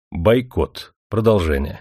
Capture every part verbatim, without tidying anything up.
Бойкот. Продолжение.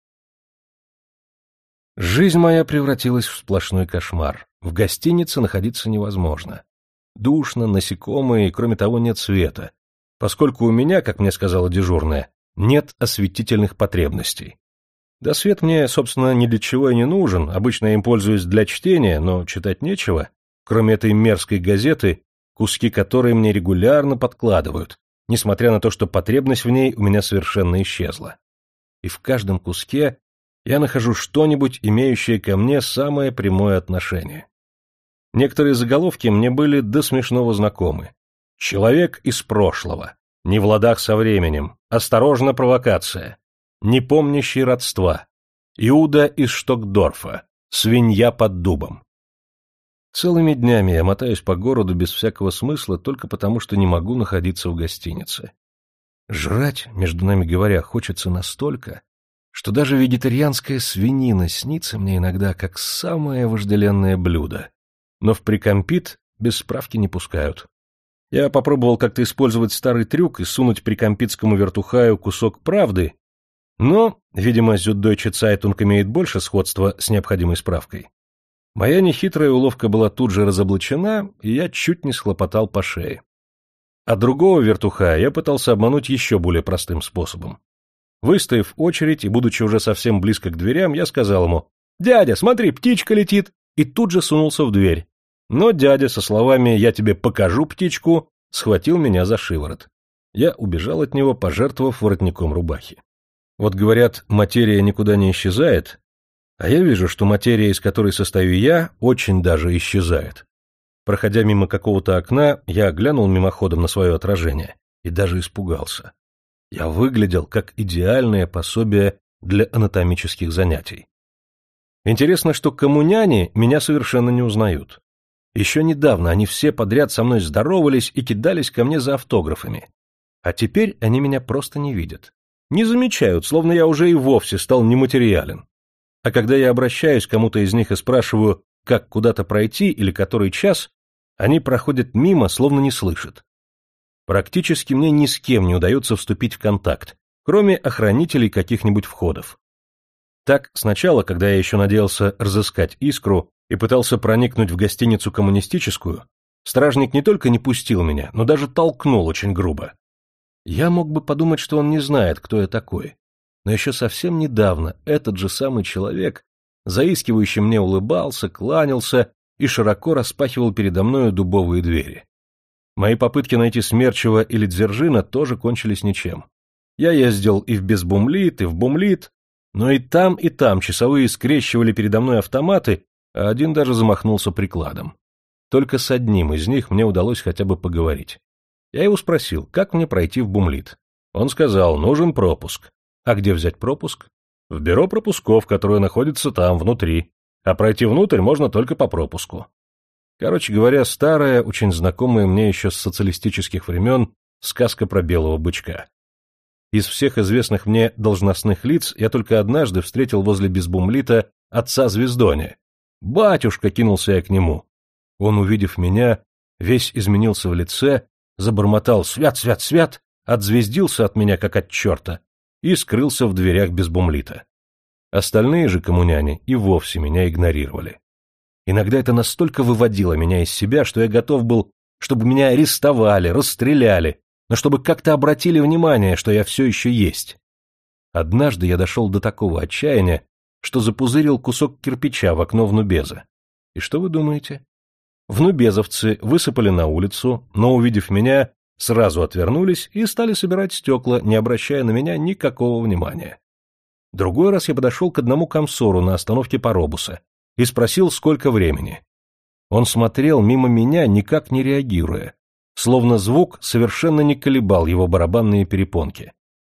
Жизнь моя превратилась в сплошной кошмар. В гостинице находиться невозможно. Душно, насекомые, и, кроме того, нет света, поскольку у меня, как мне сказала дежурная, нет осветительных потребностей. Да свет мне, собственно, ни для чего и не нужен, обычно я им пользуюсь для чтения, но читать нечего, кроме этой мерзкой газеты, куски которой мне регулярно подкладывают, несмотря на то, что потребность в ней у меня совершенно исчезла. И в каждом куске я нахожу что-нибудь, имеющее ко мне самое прямое отношение. Некоторые заголовки мне были до смешного знакомы. «Человек из прошлого», «Не в ладах со временем», «Осторожно, провокация», «Не помнящий родства», «Иуда из Штокдорфа», «Свинья под дубом». Целыми днями я мотаюсь по городу без всякого смысла только потому, что не могу находиться в гостинице. Жрать, между нами говоря, хочется настолько, что даже вегетарианская свинина снится мне иногда как самое вожделенное блюдо. Но в прикомпит без справки не пускают. Я попробовал как-то использовать старый трюк и сунуть прикомпитскому вертухаю кусок правды, но, видимо, Süddeutsche Zeitung имеет больше сходства с необходимой справкой. Моя нехитрая уловка была тут же разоблачена, и я чуть не схлопотал по шее. А другого вертухая я пытался обмануть еще более простым способом. Выстояв очередь и будучи уже совсем близко к дверям, я сказал ему: «Дядя, смотри, птичка летит!» и тут же сунулся в дверь. Но дядя со словами «я тебе покажу птичку» схватил меня за шиворот. Я убежал от него, пожертвовав воротником рубахи. Вот говорят, материя никуда не исчезает, а я вижу, что материя, из которой состою я, очень даже исчезает. Проходя мимо какого-то окна, я глянул мимоходом на свое отражение и даже испугался. Я выглядел как идеальное пособие для анатомических занятий. Интересно, что коммуняне меня совершенно не узнают. Еще недавно они все подряд со мной здоровались и кидались ко мне за автографами. А теперь они меня просто не видят. Не замечают, словно я уже и вовсе стал нематериален. А когда я обращаюсь к кому-то из них и спрашиваю, как куда-то пройти или который час, они проходят мимо, словно не слышат. Практически мне ни с кем не удается вступить в контакт, кроме охранителей каких-нибудь входов. Так, сначала, когда я еще надеялся разыскать искру и пытался проникнуть в гостиницу коммунистическую, стражник не только не пустил меня, но даже толкнул очень грубо. Я мог бы подумать, что он не знает, кто я такой. Но еще совсем недавно этот же самый человек заискивающе мне улыбался, кланялся и широко распахивал передо мною дубовые двери. Мои попытки найти Смерчева или Дзержина тоже кончились ничем. Я ездил и в Безбумлит, и в Бумлит, но и там, и там часовые скрещивали передо мной автоматы, а один даже замахнулся прикладом. Только с одним из них мне удалось хотя бы поговорить. Я его спросил, как мне пройти в Бумлит. Он сказал, нужен пропуск. А где взять пропуск? В бюро пропусков, которое находится там, внутри. А пройти внутрь можно только по пропуску. Короче говоря, старая, очень знакомая мне еще с социалистических времен сказка про белого бычка. Из всех известных мне должностных лиц я только однажды встретил возле Безбумлита отца Звездоня. «Батюшка!» — кинулся я к нему. Он, увидев меня, весь изменился в лице, забормотал «свят, свят, свят», отзвездился от меня, как от черта, и скрылся в дверях Безбумлита. Остальные же коммуняне и вовсе меня игнорировали. Иногда это настолько выводило меня из себя, что я готов был, чтобы меня арестовали, расстреляли, но чтобы как-то обратили внимание, что я все еще есть. Однажды я дошел до такого отчаяния, что запузырил кусок кирпича в окно внубеза. И что вы думаете? Внубезовцы высыпали на улицу, но, увидев меня, сразу отвернулись и стали собирать стекла, не обращая на меня никакого внимания. Другой раз я подошел к одному комсору на остановке паробуса и спросил, сколько времени. Он смотрел мимо меня, никак не реагируя, словно звук совершенно не колебал его барабанные перепонки.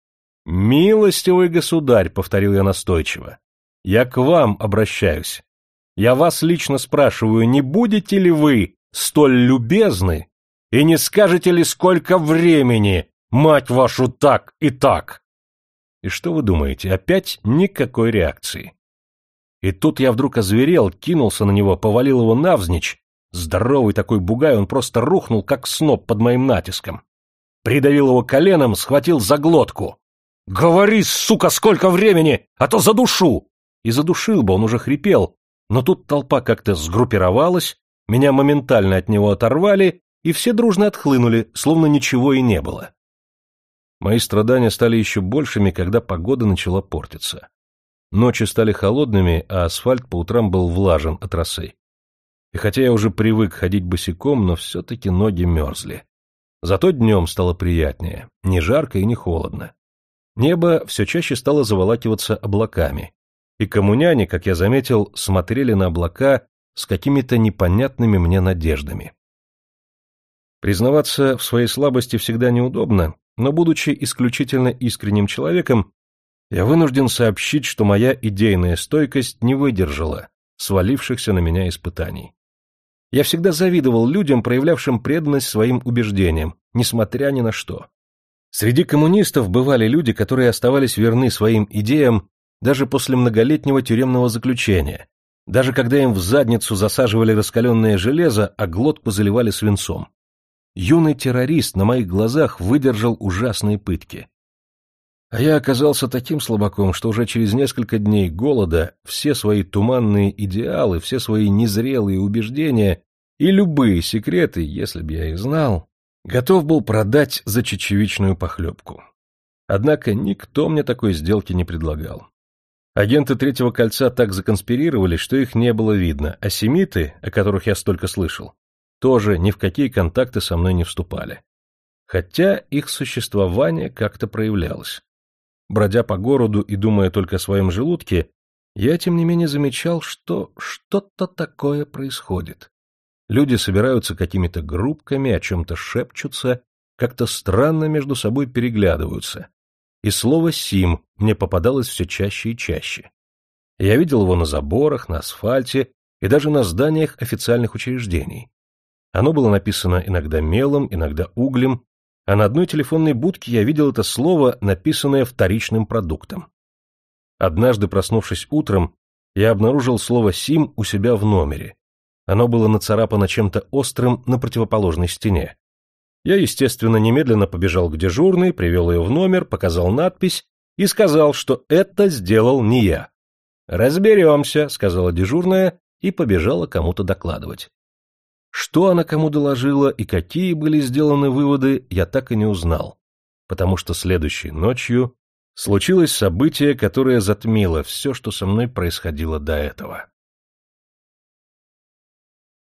«Милостивый государь», — повторил я настойчиво, — «я к вам обращаюсь. Я вас лично спрашиваю, не будете ли вы столь любезны и не скажете ли, сколько времени, мать вашу, так и так?» И что вы думаете, опять никакой реакции. И тут я вдруг озверел, кинулся на него, повалил его навзничь. Здоровый такой бугай, он просто рухнул, как сноп под моим натиском. Придавил его коленом, схватил за глотку. «Говори, сука, сколько времени, а то задушу!» И задушил бы, он уже хрипел, но тут толпа как-то сгруппировалась, меня моментально от него оторвали, и все дружно отхлынули, словно ничего и не было. Мои страдания стали еще большими, когда погода начала портиться. Ночи стали холодными, а асфальт по утрам был влажен от росы. И хотя я уже привык ходить босиком, но все-таки ноги мерзли. Зато днем стало приятнее, не жарко и не холодно. Небо все чаще стало заволакиваться облаками, и коммуняне, как я заметил, смотрели на облака с какими-то непонятными мне надеждами. Признаваться в своей слабости всегда неудобно, но, будучи исключительно искренним человеком, я вынужден сообщить, что моя идейная стойкость не выдержала свалившихся на меня испытаний. Я всегда завидовал людям, проявлявшим преданность своим убеждениям, несмотря ни на что. Среди коммунистов бывали люди, которые оставались верны своим идеям даже после многолетнего тюремного заключения, даже когда им в задницу засаживали раскаленное железо, а глотку заливали свинцом. Юный террорист на моих глазах выдержал ужасные пытки. А я оказался таким слабаком, что уже через несколько дней голода все свои туманные идеалы, все свои незрелые убеждения и любые секреты, если б я их знал, готов был продать за чечевичную похлебку. Однако никто мне такой сделки не предлагал. Агенты Третьего кольца так законспирировали, что их не было видно, а семиты, о которых я столько слышал, тоже ни в какие контакты со мной не вступали. Хотя их существование как-то проявлялось. Бродя по городу и думая только о своем желудке, я, тем не менее, замечал, что что-то такое происходит. Люди собираются какими-то группками, о чем-то шепчутся, как-то странно между собой переглядываются. И слово «сим» мне попадалось все чаще и чаще. Я видел его на заборах, на асфальте и даже на зданиях официальных учреждений. Оно было написано иногда мелом, иногда углем, а на одной телефонной будке я видел это слово, написанное вторичным продуктом. Однажды, проснувшись утром, я обнаружил слово «сим» у себя в номере. Оно было нацарапано чем-то острым на противоположной стене. Я, естественно, немедленно побежал к дежурной, привел ее в номер, показал надпись и сказал, что это сделал не я. «Разберемся», — сказала дежурная и побежала кому-то докладывать. Что она кому доложила и какие были сделаны выводы, я так и не узнал, потому что следующей ночью случилось событие, которое затмило все, что со мной происходило до этого.